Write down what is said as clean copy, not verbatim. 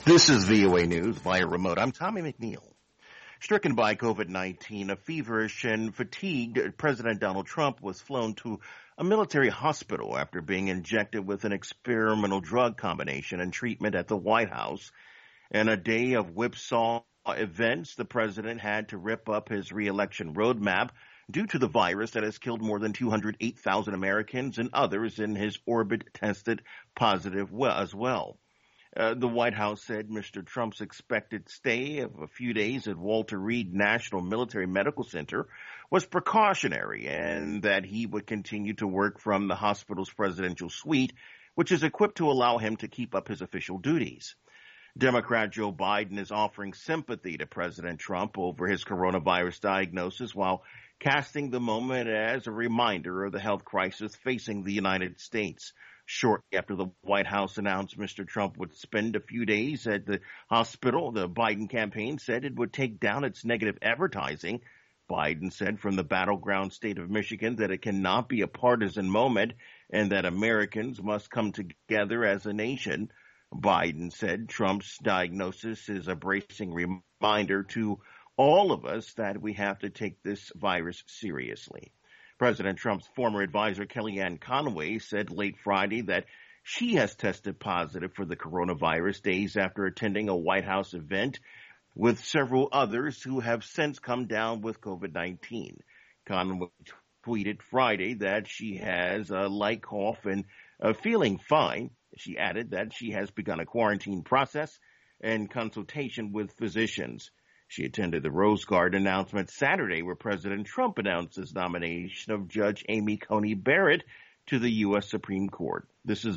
This is VOA News via remote. I'm Tommy McNeil. Stricken by COVID-19, a feverish and fatigued President Donald Trump was flown to a military hospital after being injected with an experimental drug combination and treatment at the White House. In a day of whipsaw events, the president had to rip up his re-election roadmap due to the virus that has killed more than 208,000 Americans and others in his orbit tested positive as well. The White House said Mr. Trump's expected stay of a few days at Walter Reed National Military Medical Center was precautionary and that he would continue to work from the hospital's presidential suite, which is equipped to allow him to keep up his official duties. Democrat Joe Biden is offering sympathy to President Trump over his coronavirus diagnosis while casting the moment as a reminder of the health crisis facing the United States. Shortly after the White House announced Mr. Trump would spend a few days at the hospital, the Biden campaign said it would take down its negative advertising. Biden said from the battleground state of Michigan that it cannot be a partisan moment and that Americans must come together as a nation. Biden said Trump's diagnosis is a bracing reminder to all of us that we have to take this virus seriously. President Trump's former advisor, Kellyanne Conway, said late Friday that she has tested positive for the coronavirus days after attending a White House event with several others who have since come down with COVID-19. Conway tweeted Friday that she has a light cough and feeling fine. She added that she has begun a quarantine process and consultation with physicians. She attended the Rose Garden announcement Saturday where President Trump announced his nomination of Judge Amy Coney Barrett to the U.S. Supreme Court. This is